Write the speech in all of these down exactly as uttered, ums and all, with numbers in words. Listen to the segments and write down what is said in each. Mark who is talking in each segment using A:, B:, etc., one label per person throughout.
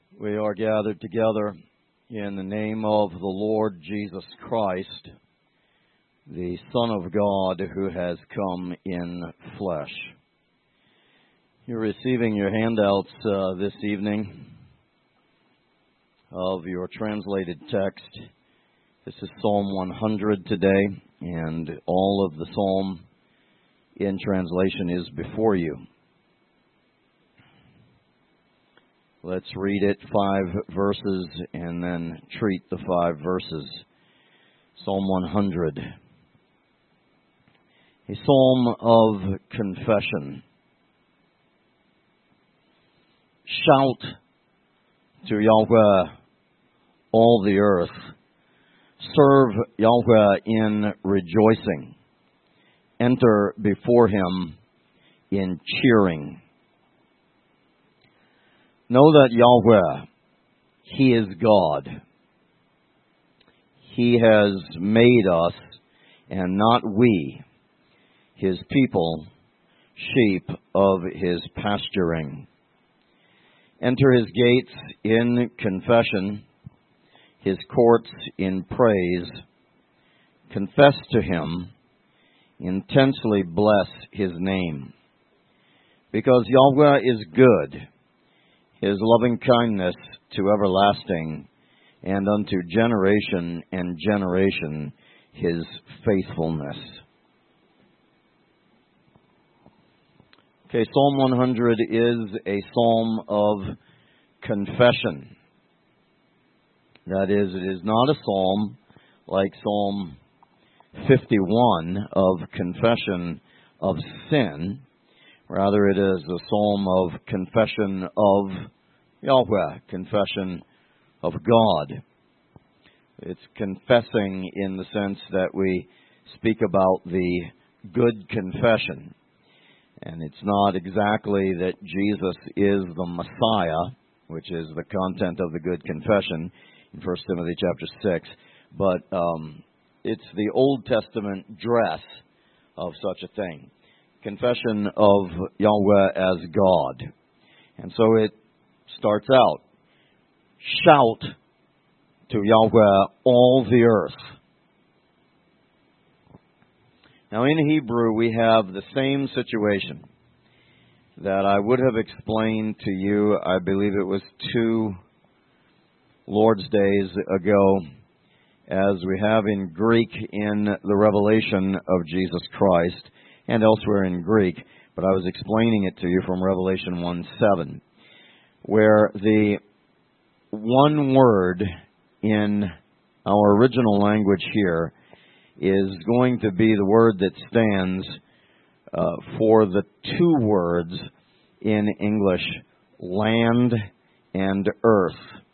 A: We are gathered together in the name of the Lord Jesus Christ, the Son of God who has come in flesh. You're receiving your handouts uh, this evening of your translated text. This is Psalm one hundred today, and all of the psalm in translation is before you. Let's read it, five verses, and then treat the five verses. Psalm one hundred. A psalm of confession. Shout to Yahweh, all the earth. Serve Yahweh in rejoicing. Enter before him in cheering. Know that Yahweh, he is God. He has made us, and not we, his people, sheep of his pasturing. Enter his gates in confession, his courts in praise. Confess to him, intensely bless his name. Because Yahweh is good, his loving kindness to everlasting, and unto generation and generation his faithfulness. Okay, Psalm one hundred is a psalm of confession. That is, it is not a psalm like Psalm fifty-one of confession of sin. Rather, it is a psalm of confession of Yahweh, confession of God. It's confessing in the sense that we speak about the good confession. And it's not exactly that Jesus is the Messiah, which is the content of the good confession in First Timothy chapter six, but um, it's the Old Testament dress of such a thing. Confession of Yahweh as God. And so it starts out, shout to Yahweh all the earth. Now in Hebrew we have the same situation that I would have explained to you, I believe it was two Lord's Days ago, as we have in Greek in the revelation of Jesus Christ, and elsewhere in Greek, but I was explaining it to you from Revelation one seven, where the one word in our original language here is going to be the word that stands uh, for the two words in English, land and earth.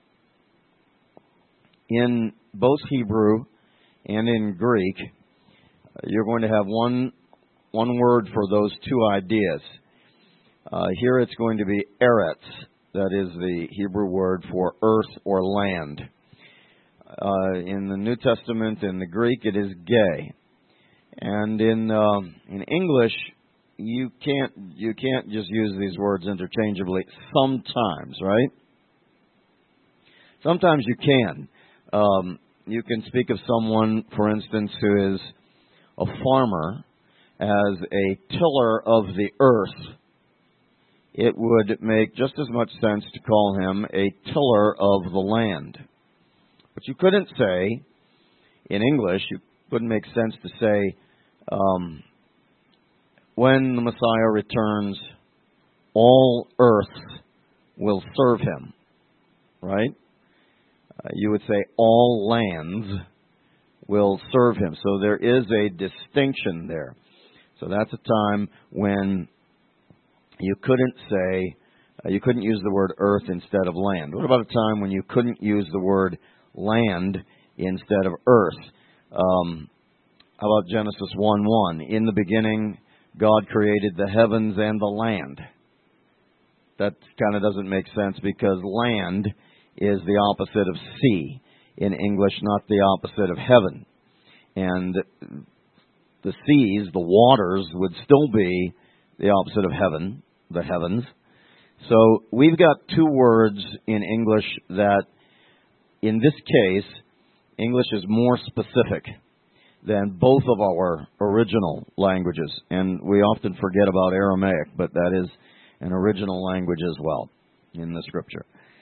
A: In both Hebrew and in Greek, you're going to have one One word for those two ideas. Uh, here it's going to be eretz. That is the Hebrew word for earth or land. Uh, in the New Testament, in the Greek, it is gay. And in uh, in English, you can't you can't just use these words interchangeably. Sometimes, right? Sometimes you can. Um, you can speak of someone, for instance, who is a farmer, as a tiller of the earth. It would make just as much sense to call him a tiller of the land. But you couldn't say, in English, it wouldn't make sense to say, um, when the Messiah returns, all earth will serve him. Right? Uh, you would say, all lands will serve him. So there is a distinction there. So that's a time when you couldn't say, uh, you couldn't use the word earth instead of land. What about a time when you couldn't use the word land instead of earth? Um, how about Genesis one one? In the beginning, God created the heavens and the land. That kind of doesn't make sense because land is the opposite of sea in English, not the opposite of heaven. And the seas, the waters, would still be the opposite of heaven, the heavens. So we've got two words in English that, in this case, English is more specific than both of our original languages. And we often forget about Aramaic, but that is an original language as well in the Scripture.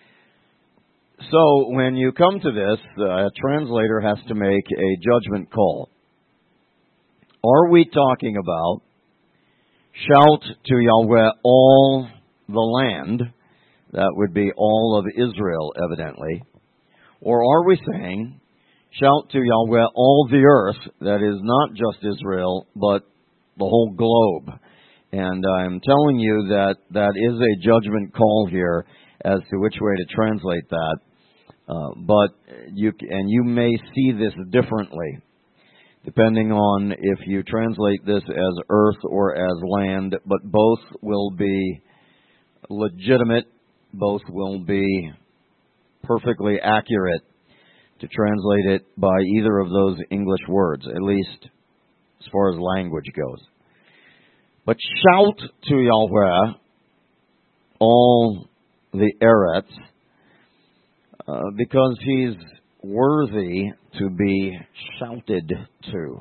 A: So when you come to this, a translator has to make a judgment call. Are we talking about shout to Yahweh all the land? That would be all of Israel, evidently. Or are we saying shout to Yahweh all the earth? That is not just Israel, but the whole globe. And I'm telling you that that is a judgment call here as to which way to translate that. Uh, but you and you may see this differently, depending on if you translate this as earth or as land, but both will be legitimate, both will be perfectly accurate to translate it by either of those English words, at least as far as language goes. But shout to Yahweh, all the Eretz, uh, because He's worthy to be shouted to.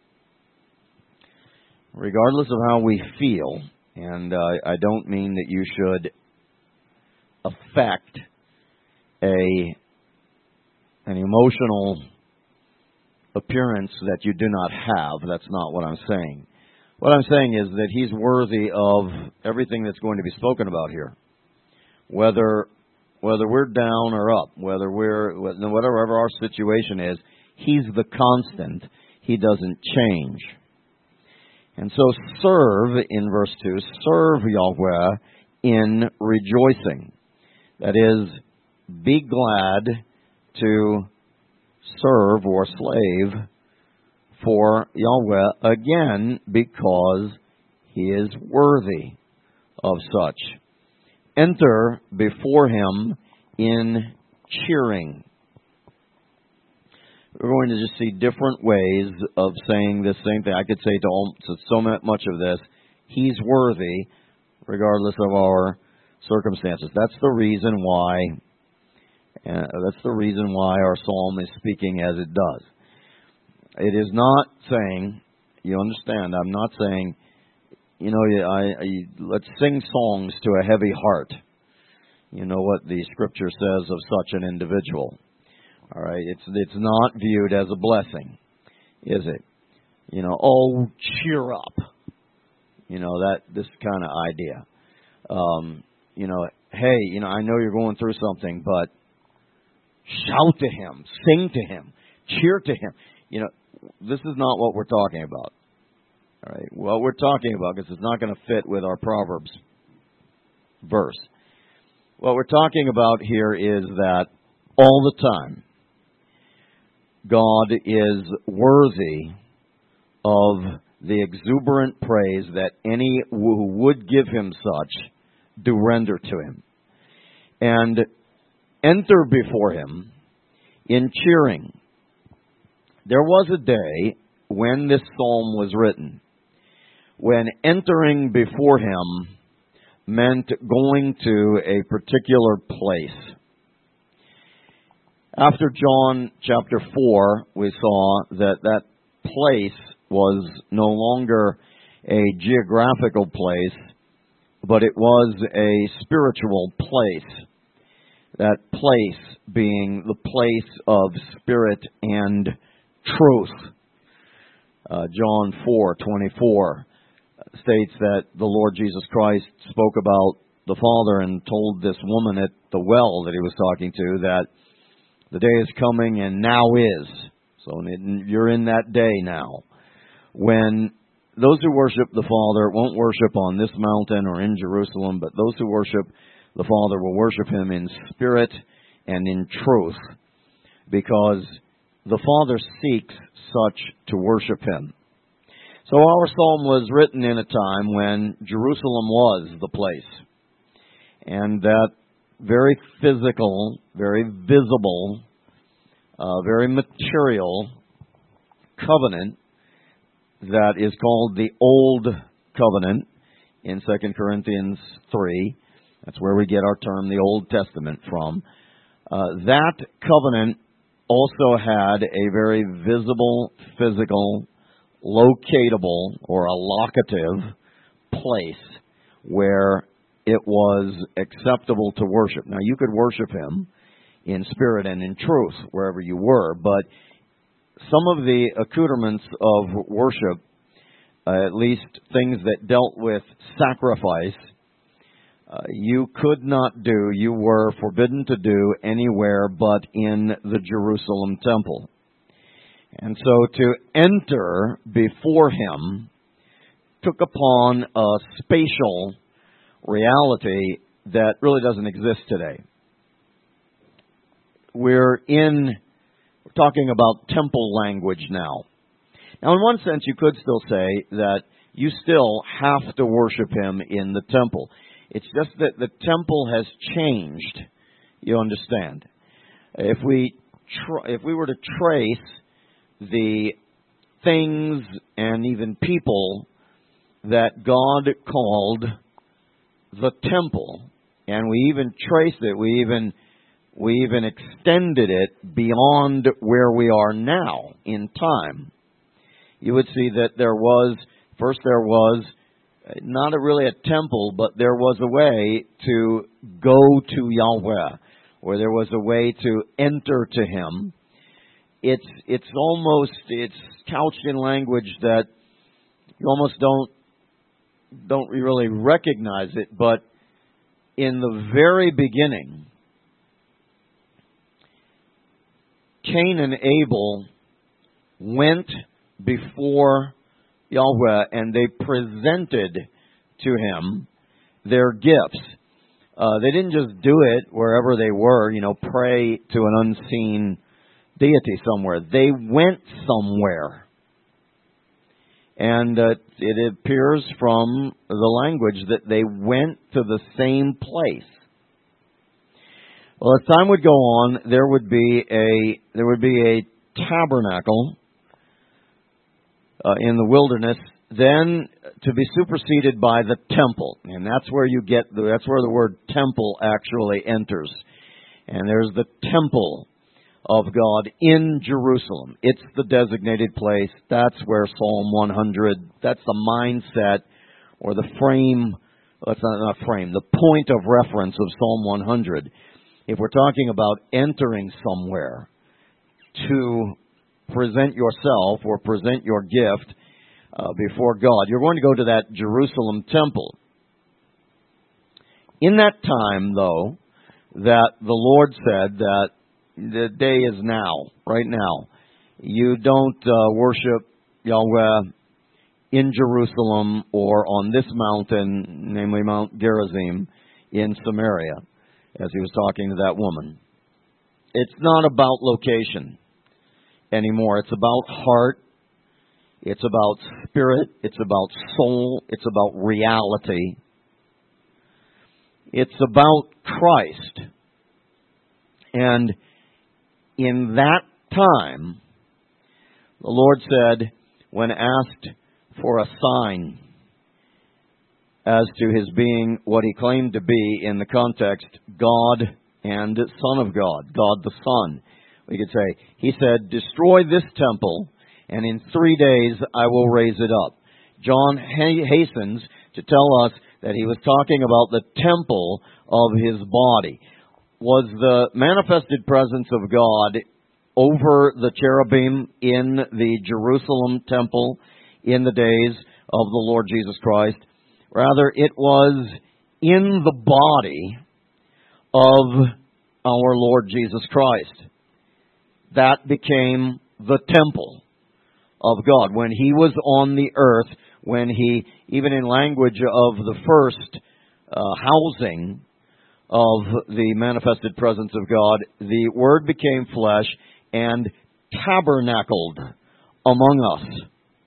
A: Regardless of how we feel, and uh, I don't mean that you should affect a an emotional appearance that you do not have. That's not what I'm saying. What I'm saying is that He's worthy of everything that's going to be spoken about here. Whether whether we're down or up, whether we're whatever our situation is, He's the constant. He doesn't change. And so serve, in verse two, serve Yahweh in rejoicing. That is, be glad to serve or slave for Yahweh, again, because He is worthy of such. Enter before Him in cheering. We're going to just see different ways of saying this same thing. I could say to, all, to so much of this, He's worthy, regardless of our circumstances. That's the reason why. Uh, that's the reason why our psalm is speaking as it does. It is not saying, you understand, I'm not saying, you know, I, I, let's sing songs to a heavy heart. You know what the Scripture says of such an individual. All right, it's it's not viewed as a blessing, is it? You know, oh, cheer up. You know, that this kind of idea. Um, you know, hey, you know, I know you're going through something, but shout to Him, sing to Him, cheer to Him. You know, this is not what we're talking about. All right, what we're talking about, because it's not going to fit with our Proverbs verse. What we're talking about here is that all the time, God is worthy of the exuberant praise that any who would give Him such do render to Him. And enter before Him in cheering. There was a day when this psalm was written, when entering before Him meant going to a particular place. After John chapter four, we saw that that place was no longer a geographical place, but it was a spiritual place. That place being the place of spirit and truth. Uh, John four twenty-four states that the Lord Jesus Christ spoke about the Father and told this woman at the well that He was talking to that the day is coming and now is. So you're in that day now. When those who worship the Father won't worship on this mountain or in Jerusalem, but those who worship the Father will worship Him in spirit and in truth, because the Father seeks such to worship Him. So our psalm was written in a time when Jerusalem was the place. And that very physical, very visible, uh, very material covenant that is called the Old Covenant in Second Corinthians three That's where we get our term, the Old Testament, from. Uh, that covenant also had a very visible, physical, locatable, or a locative place where it was acceptable to worship. Now, you could worship him in spirit and in truth wherever you were, but some of the accoutrements of worship, uh, at least things that dealt with sacrifice, uh, you could not do, you were forbidden to do anywhere but in the Jerusalem temple. And so to enter before him took upon a spatial reality that really doesn't exist today. We're in, we're talking about temple language now. Now, in one sense, you could still say that you still have to worship him in the temple. It's just that the temple has changed, you understand. If we tr- if we were to trace the things and even people that God called the temple, and we even traced it, we even we even extended it beyond where we are now in time, you would see that there was, first there was not a, really a temple, but there was a way to go to Yahweh, or there was a way to enter to him. It's it's almost, it's couched in language that you almost don't don't really recognize it, but in the very beginning, Cain and Abel went before Yahweh and they presented to him their gifts. Uh, they didn't just do it wherever they were, you know, pray to an unseen deity somewhere. They went somewhere. And uh, it appears from the language that they went to the same place. Well, as time would go on, there would be a there would be a tabernacle uh, in the wilderness, then to be superseded by the temple, and that's where you get the, that's where the word temple actually enters. And there's the temple of God in Jerusalem. It's the designated place. That's where Psalm one hundred, that's the mindset or the frame, that's not, not frame, the point of reference of Psalm one hundred. If we're talking about entering somewhere to present yourself or present your gift uh, before God, you're going to go to that Jerusalem temple. In that time, though, that the Lord said that the day is now, right now. You don't uh, worship Yahweh in Jerusalem or on this mountain, namely Mount Gerizim, in Samaria, as he was talking to that woman. It's not about location anymore. It's about heart. It's about spirit. It's about soul. It's about reality. It's about Christ. And in that time, the Lord said, when asked for a sign as to his being what he claimed to be in the context, God and Son of God, God the Son, we could say, he said, destroy this temple, and in three days I will raise it up. John hastens to tell us that he was talking about the temple of his body. Was the manifested presence of God over the cherubim in the Jerusalem temple in the days of the Lord Jesus Christ? Rather, it was in the body of our Lord Jesus Christ. That became the temple of God. When he was on the earth, when he, even in language of the first uh, housing of the manifested presence of God, the Word became flesh and tabernacled among us.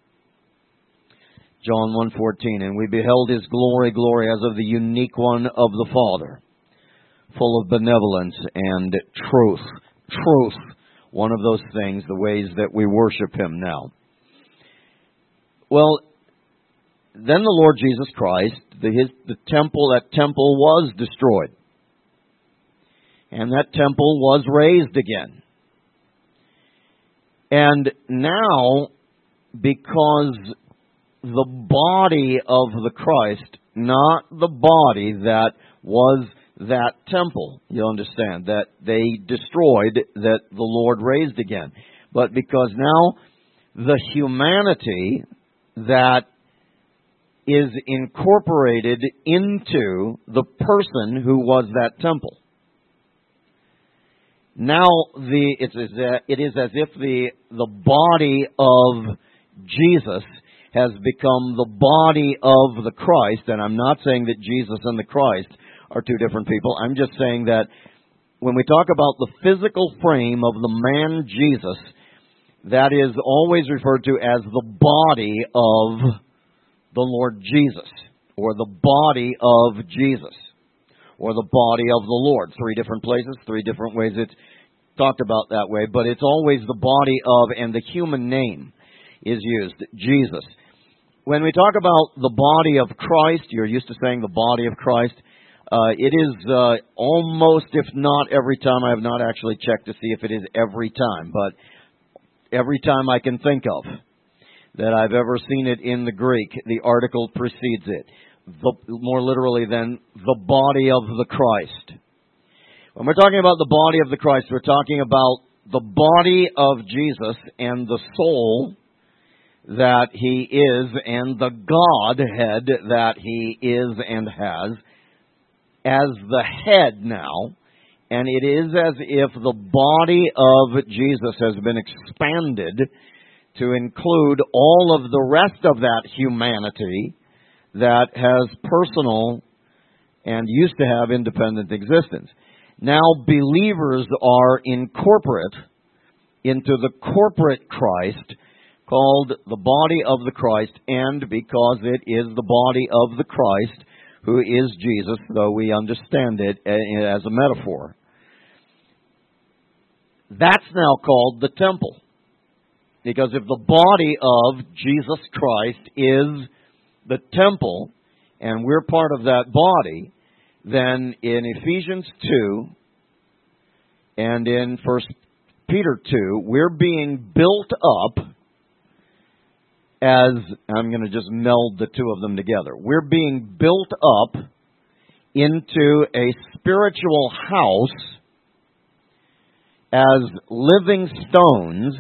A: John one fourteen, and we beheld his glory, glory as of the unique one of the Father, full of benevolence and truth. Truth, one of those things, the ways that we worship him now. Well, then the Lord Jesus Christ, the, his, the temple, that temple was destroyed. And that temple was raised again. And now, because the body of the Christ, not the body that was that temple, you understand, that they destroyed, that the Lord raised again. But because now the humanity that is incorporated into the person who was that temple. Now the it's it is as if the the body of Jesus has become the body of the Christ, and I'm not saying that Jesus and the Christ are two different people. I'm just saying that when we talk about the physical frame of the man Jesus, that is always referred to as the body of the Lord Jesus, or the body of Jesus, or the body of the Lord. Three different places, three different ways it's talked about that way, but it's always the body of, and the human name is used, Jesus. When we talk about the body of Christ, you're used to saying the body of Christ, uh, it is uh, almost, if not every time, I have not actually checked to see if it is every time, but every time I can think of that I've ever seen it in the Greek, the article precedes it. The, more literally than the body of the Christ. When we're talking about the body of the Christ, we're talking about the body of Jesus and the soul that he is and the Godhead that he is and has as the head now. And it is as if the body of Jesus has been expanded to include all of the rest of that humanity that has personal and used to have independent existence. Now believers are incorporate into the corporate Christ called the body of the Christ, and because it is the body of the Christ who is Jesus, though we understand it as a metaphor. That's now called the temple. Because if the body of Jesus Christ is the temple, and we're part of that body, then in Ephesians two and in First Peter two, we're being built up as, I'm going to just meld the two of them together. We're being built up into a spiritual house as living stones.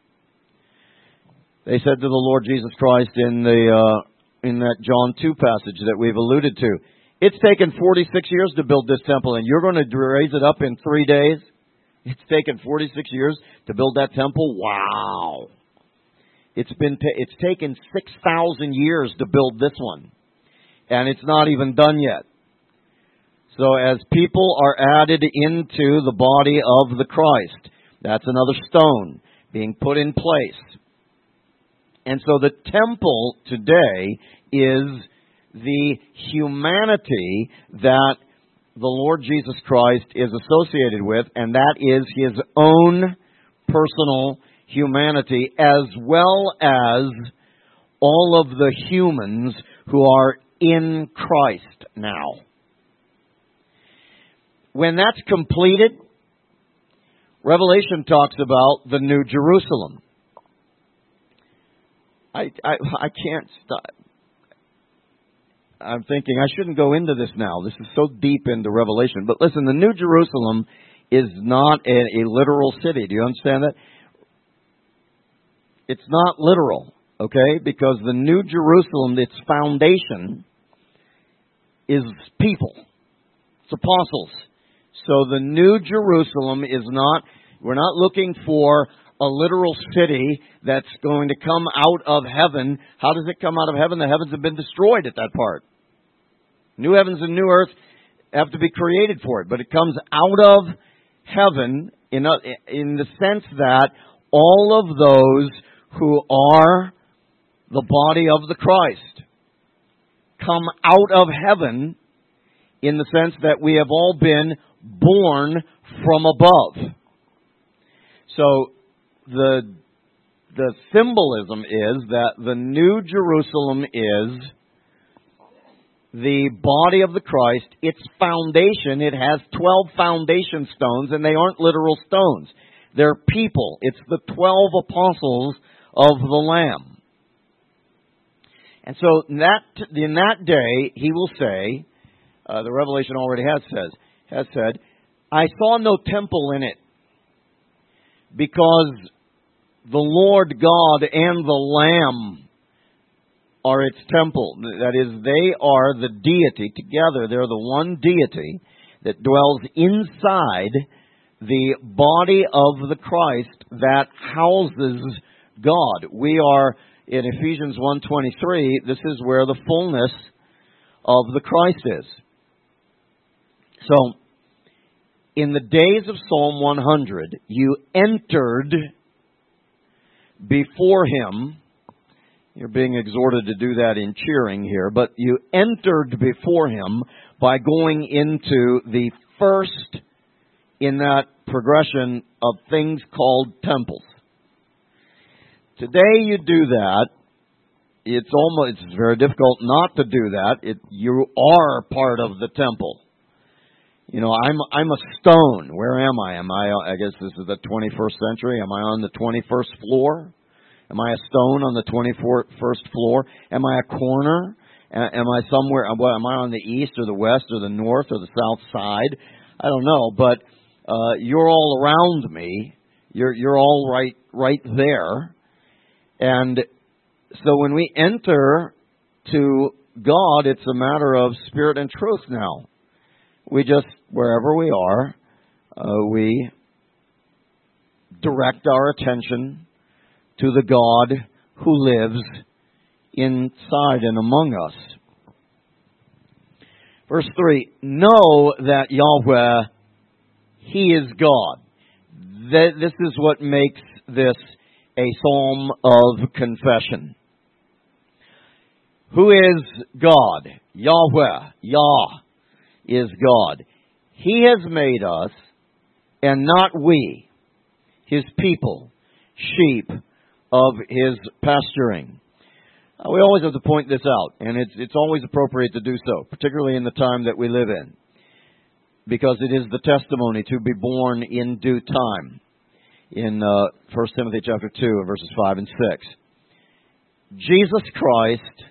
A: They said to the Lord Jesus Christ in the uh, in that John two passage that we've alluded to, it's taken forty-six years to build this temple, and you're going to raise it up in three days? It's taken forty-six years to build that temple? Wow. It's been ta- it's taken six thousand years to build this one, and it's not even done yet. So as people are added into the body of the Christ, that's another stone being put in place. And so the temple today is the humanity that the Lord Jesus Christ is associated with, and that is his own personal humanity, as well as all of the humans who are in Christ now. When that's completed, Revelation talks about the New Jerusalem. I, I, I can't stop. I'm thinking I shouldn't go into this now. This is so deep into Revelation. But listen, the New Jerusalem is not a, a literal city. Do you understand that? It's not literal, okay? Because the New Jerusalem, its foundation is people. It's apostles. So the New Jerusalem is not, we're not looking for a literal city that's going to come out of heaven. How does it come out of heaven? The heavens have been destroyed at that part. New heavens and new earth have to be created for it. But it comes out of heaven in, a, in the sense that all of those who are the body of the Christ come out of heaven in the sense that we have all been born from above. So the the symbolism is that the New Jerusalem is the body of the Christ, its foundation, it has twelve foundation stones, and they aren't literal stones. They're people. It's the twelve apostles of the Lamb. And so in that, in that day, he will say, uh, the Revelation already has says, has said, I saw no temple in it, because the Lord God and the Lamb are its temple. That is, they are the deity together. They're the one deity that dwells inside the body of the Christ that houses God. We are, in Ephesians one twenty-three, this is where the fullness of the Christ is. So, in the days of Psalm one hundred, you entered before Him. You're being exhorted to do that in cheering here, but you entered before Him by going into the first in that progression of things called temples. Today you do that. It's almost, it's very difficult not to do that. It, you are part of the temple. You know, I'm I'm a stone. Where am I? Am I? I guess this is the twenty-first century. Am I on the twenty-first floor? Am I a stone on the twenty-first floor? Am I a corner? Am I somewhere? Am I on the east or the west or the north or the south side? I don't know, but uh, you're all around me. You're you're all right right there. And so when we enter to God, it's a matter of spirit and truth now. We just, wherever we are, uh, we direct our attention to the God who lives inside and among us. Verse three, know that Yahweh, He is God. This is what makes this a psalm of confession. Who is God? Yahweh, Yah is God. He has made us, and not we, His people, sheep of His pasturing. Uh, we always have to point this out, and it's it's always appropriate to do so, particularly in the time that we live in, because it is the testimony to be born in due time. In uh, First Timothy chapter two, verses five and six, Jesus Christ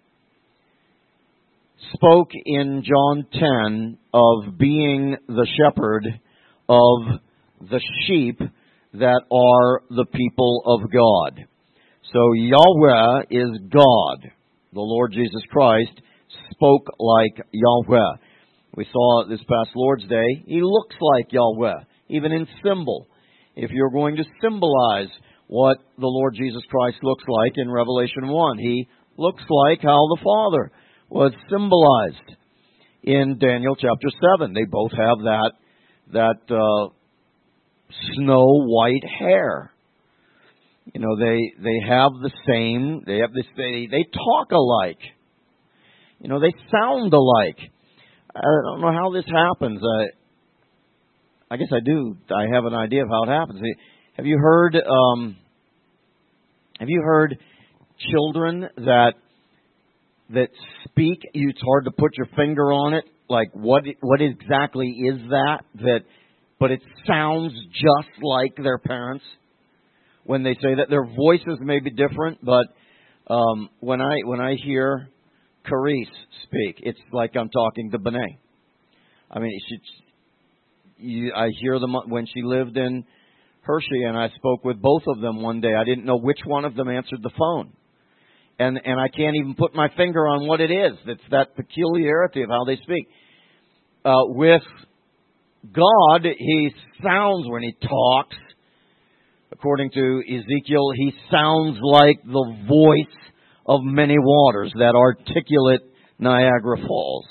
A: spoke in John ten of being the shepherd of the sheep that are the people of God. So Yahweh is God. The Lord Jesus Christ spoke like Yahweh. We saw this past Lord's Day, He looks like Yahweh, even in symbol. If you're going to symbolize what the Lord Jesus Christ looks like in Revelation one, He looks like how the Father was symbolized in Daniel chapter seven. They both have that that uh, snow white hair. You know, they they have the same. They have this. They they talk alike. You know, they sound alike. I don't know how this happens. I I guess I do. I have an idea of how it happens. Have you heard? Um, have you heard children that? that speak, it's hard to put your finger on it, like what what exactly is that, that, but it sounds just like their parents when they say that. Their voices may be different, but um, when I when I hear Carice speak, it's like I'm talking to Benet. I mean, she, you, I hear them when she lived in Hershey, and I spoke with both of them one day. I didn't know which one of them answered the phone. And and I can't even put my finger on what it is. It's that peculiarity of how they speak. Uh, with God, He sounds, when He talks, according to Ezekiel, He sounds like the voice of many waters, that articulate Niagara Falls.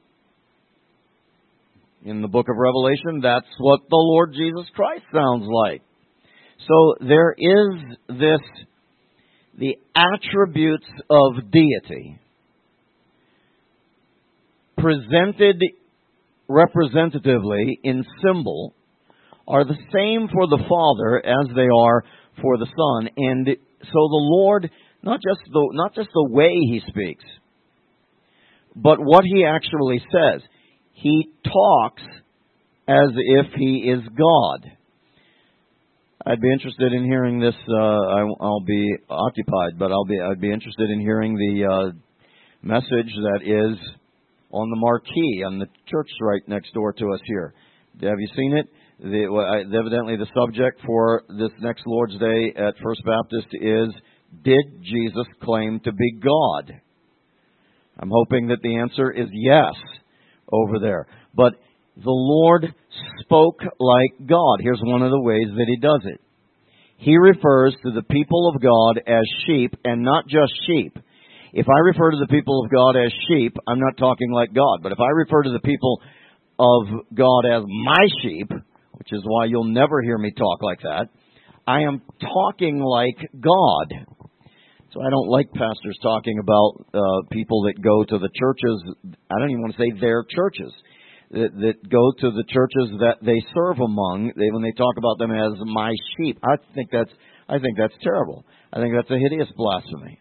A: In the book of Revelation, that's what the Lord Jesus Christ sounds like. So there is this, the attributes of deity presented representatively in symbol are the same for the Father as they are for the Son. And so the Lord, not just the, not just the way He speaks, but what he actually says. He talks as if he is God. I'd be interested in hearing this. Uh, I, I'll be occupied, but I'll be. I'd be interested in hearing the uh, message that is on the marquee on the church right next door to us here. Have you seen it? The, uh, evidently, the subject for this next Lord's Day at First Baptist is, did Jesus claim to be God? I'm hoping that the answer is yes over there. But the Lord spoke like God. Here's one of the ways that He does it. He refers to the people of God as sheep, and not just sheep. If I refer to the people of God as sheep, I'm not talking like God. But if I refer to the people of God as my sheep, which is why you'll never hear me talk like that, I am talking like God. So I don't like pastors talking about uh, people that go to the churches. I don't even want to say their churches. That, that go to the churches that they serve among. They, when they talk about them as my sheep, I think that's I think that's terrible. I think that's a hideous blasphemy.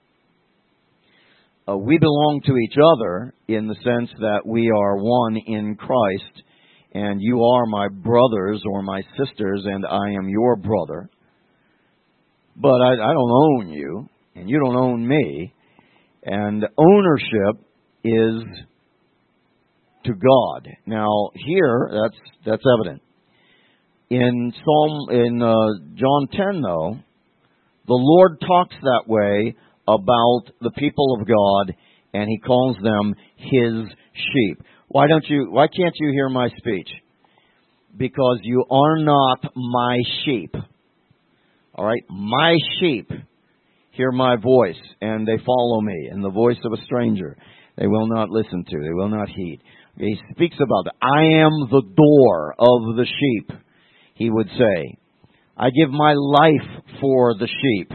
A: Uh, we belong to each other in the sense that we are one in Christ, and you are my brothers or my sisters, and I am your brother. But I, I don't own you, and you don't own me. And ownership is to God. Now, here, that's that's evident. In Psalm, in uh, John ten, though, the Lord talks that way about the people of God, and He calls them His sheep. Why don't you? Why can't you hear my speech? Because you are not my sheep. All right, my sheep hear my voice, and they follow me, and the voice of a stranger they will not listen to, they will not heed. He speaks about it. I am the door of the sheep, he would say. I give my life for the sheep.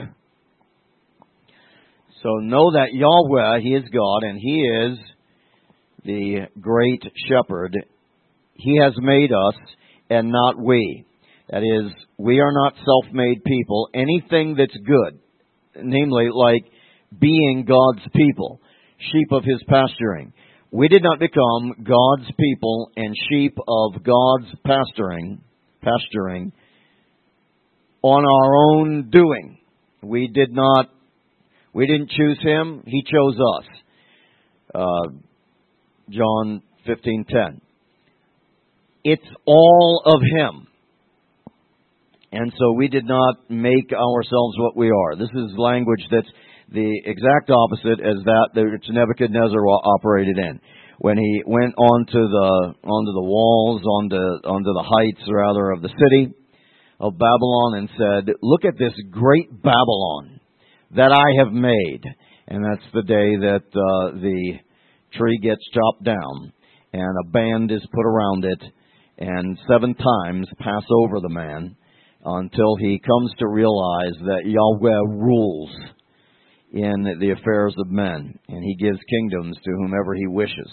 A: So know that Yahweh, He is God, and He is the great shepherd. He has made us, and not we. That is, we are not self-made people. Anything that's good, namely like being God's people, sheep of His pasturing. We did not become God's people and sheep of God's pasturing, pasturing on our own doing. We did not, we didn't choose Him, He chose us. Uh, John fifteen ten. It's all of Him. And so we did not make ourselves what we are. This is language that's the exact opposite as that which Nebuchadnezzar operated in. When he went onto the onto the walls, onto onto the heights rather of the city of Babylon and said, "Look at this great Babylon that I have made." And that's the day that uh, the tree gets chopped down and a band is put around it, and seven times pass over the man until he comes to realize that Yahweh rules in the affairs of men, and He gives kingdoms to whomever He wishes.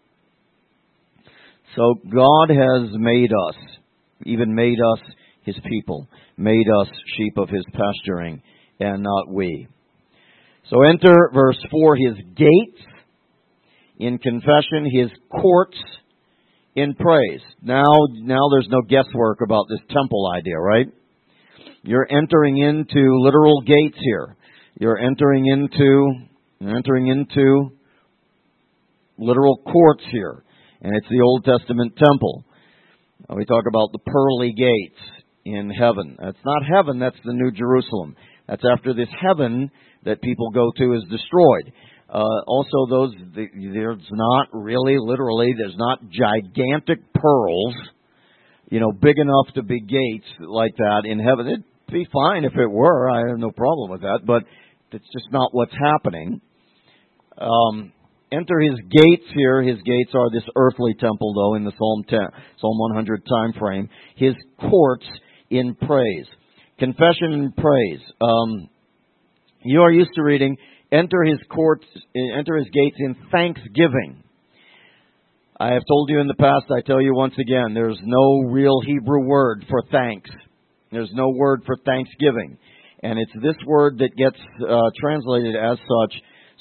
A: So God has made us, even made us His people, made us sheep of His pasturing, and not we. So enter, verse four, His gates in confession, His courts in praise. Now, now there's no guesswork about this temple idea, right? You're entering into literal gates here. You're entering into, you're entering into literal courts here. And it's the Old Testament temple. We talk about the pearly gates in heaven. That's not heaven, that's the New Jerusalem. That's after this heaven that people go to is destroyed. Uh, also, those the, there's not really, literally, there's not gigantic pearls, you know, big enough to be gates like that in heaven. It'd be fine if it were. I have no problem with that, but it's just not what's happening. Um, enter His gates here. His gates are this earthly temple, though, in the Psalm ten, Psalm one hundred time frame. His courts in praise. Confession and praise. Um, you are used to reading, enter His courts, enter His gates in thanksgiving. I have told you in the past, I tell you once again, there's no real Hebrew word for thanks. There's no word for thanksgiving. And it's this word that gets uh, translated as such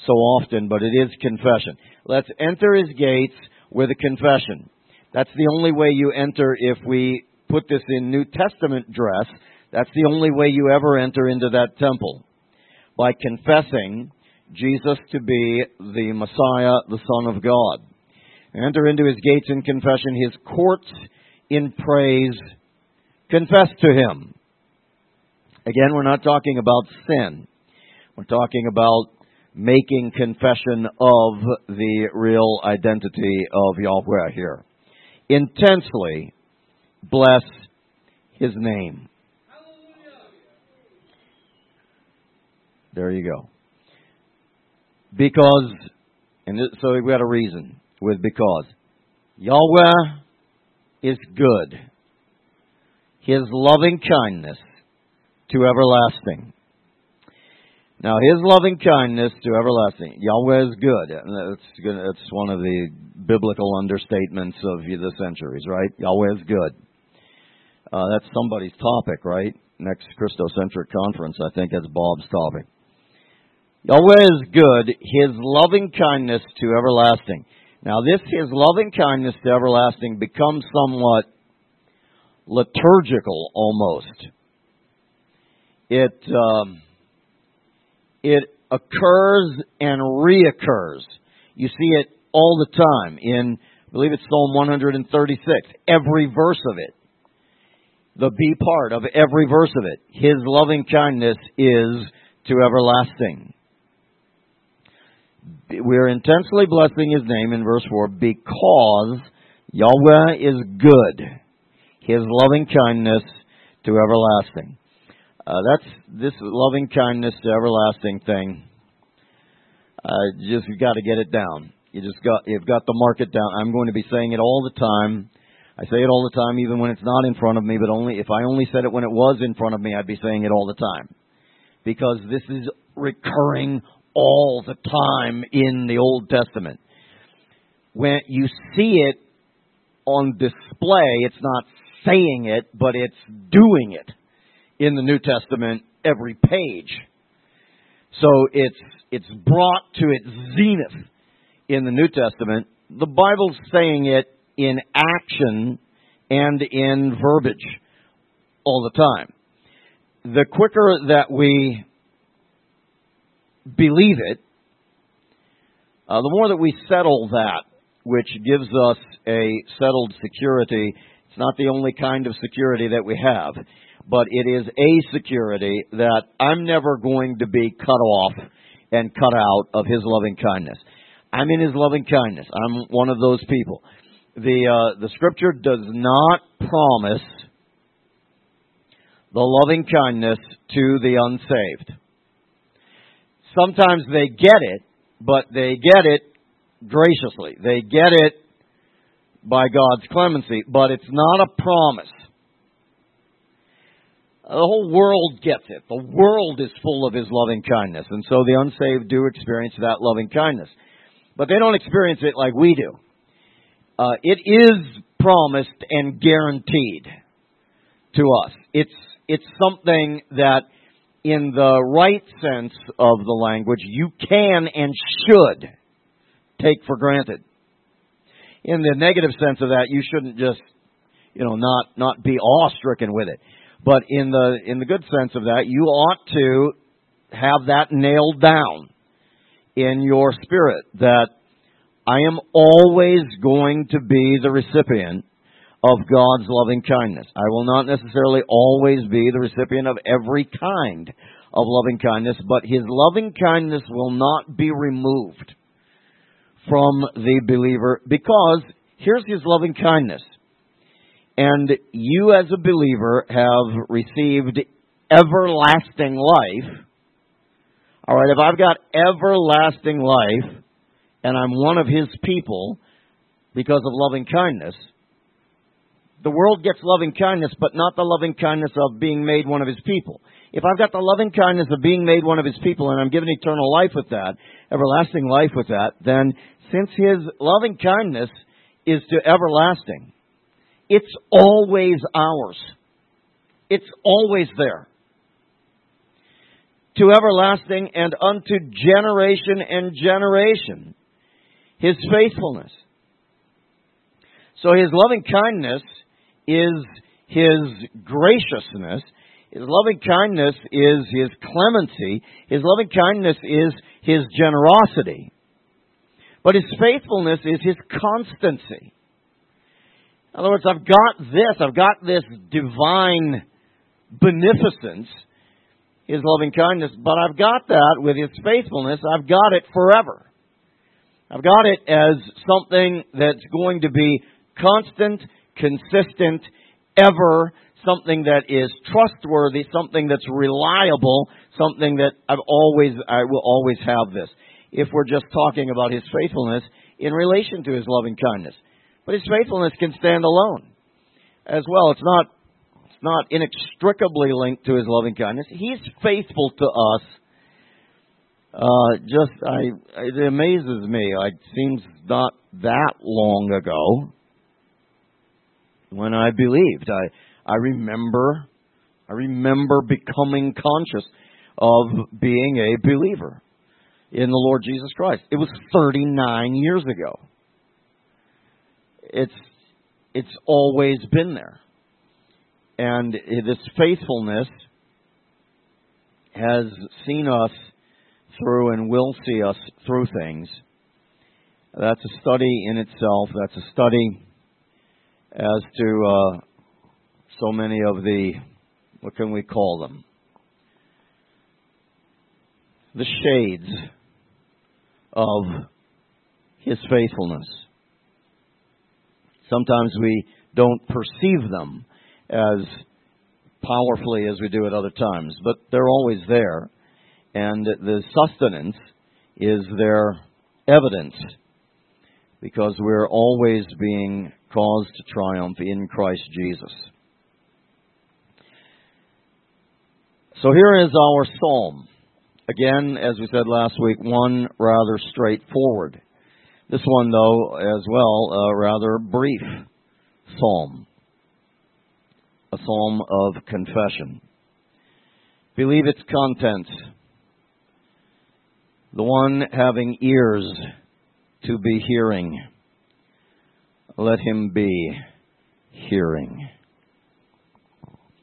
A: so often, but it is confession. Let's enter his gates with a confession. That's the only way you enter if we put this in New Testament dress. That's the only way you ever enter into that temple. By confessing Jesus to be the Messiah, the Son of God. Enter into his gates in confession, his courts in praise. Confess to him. Again, we're not talking about sin. We're talking about making confession of the real identity of Yahweh here. Intensely bless his name. There you go. Because, and so we've got a reason with because. Yahweh is good. His loving kindness to everlasting. Now, his loving kindness to everlasting. Yahweh is good. That's, that's one of the biblical understatements of the centuries, right? Yahweh is good. Uh, that's somebody's topic, right? Next Christocentric conference, I think that's Bob's topic. Yahweh is good, his loving kindness to everlasting. Now this, his loving kindness to everlasting, becomes somewhat liturgical almost. It, um, it occurs and reoccurs. You see it all the time in, I believe it's Psalm one thirty-six, every verse of it. The B part of every verse of it. His loving kindness is to everlasting. We're intensely blessing his name in verse four because Yahweh is good. His loving kindness to everlasting. Uh, that's this loving kindness to everlasting thing. Uh, just you've got to get it down. You just got you've got to mark it down. I'm going to be saying it all the time. I say it all the time, even when it's not in front of me. But only if I only said it when it was in front of me, I'd be saying it all the time, because this is recurring all the time in the Old Testament. When you see it on display, it's not saying it, but it's doing it in the New Testament every page. So it's it's brought to its zenith in the New Testament. The Bible's saying it in action and in verbiage all the time. The quicker that we believe it, uh, the more that we settle that, which gives us a settled security. It's not the only kind of security that we have, but it is a security that I'm never going to be cut off and cut out of his loving kindness. I'm in his loving kindness. I'm one of those people. The uh, the Scripture does not promise the loving kindness to the unsaved. Sometimes they get it, but they get it graciously. They get it by God's clemency, but it's not a promise. The whole world gets it. The world is full of his loving kindness, and so the unsaved do experience that loving kindness. But they don't experience it like we do. Uh, it is promised and guaranteed to us. It's it's something that, in the right sense of the language, you can and should take for granted. In the negative sense of that, you shouldn't just, you know, not not be awe-stricken with it. But in the in the good sense of that, you ought to have that nailed down in your spirit, that I am always going to be the recipient of God's loving kindness. I will not necessarily always be the recipient of every kind of loving kindness, but his loving kindness will not be removed from the believer, because here's his loving kindness. And you as a believer have received everlasting life. All right, if I've got everlasting life and I'm one of his people because of loving kindness, the world gets loving kindness, but not the loving kindness of being made one of his people. If I've got the loving kindness of being made one of his people and I'm given eternal life with that, everlasting life with that, then since his loving kindness is to everlasting, it's always ours. It's always there. to everlasting and unto generation and generation. His faithfulness. So His loving kindness is His graciousness. His loving kindness is His clemency. His loving kindness is His generosity. But His faithfulness is His constancy. In other words, I've got this. I've got this divine beneficence, His loving kindness, but I've got that with His faithfulness. I've got it forever. I've got it as something that's going to be constant, consistent, ever, something that is trustworthy, something that's reliable, something that I've always, I will always have this. If we're just talking about His faithfulness in relation to His loving kindness. But His faithfulness can stand alone as well. It's not, it's not inextricably linked to His loving kindness. He's faithful to us. Uh, just, I, it amazes me. It seems not that long ago when I believed. I, I remember, I remember becoming conscious of being a believer in the Lord Jesus Christ. It was thirty-nine years ago. It's, it's always been there. And this faithfulness has seen us through and will see us through things. That's a study in itself. That's a study as to uh, so many of the, what can we call them? The shades of His faithfulness. Sometimes we don't perceive them as powerfully as we do at other times, but they're always there. And the sustenance is their evidence, because we're always being caused to triumph in Christ Jesus. So here is our psalm. Again, as we said last week, one rather straightforward. This one, though, as well, a rather brief psalm. A psalm of confession. Believe its contents. The one having ears to be hearing, let him be hearing.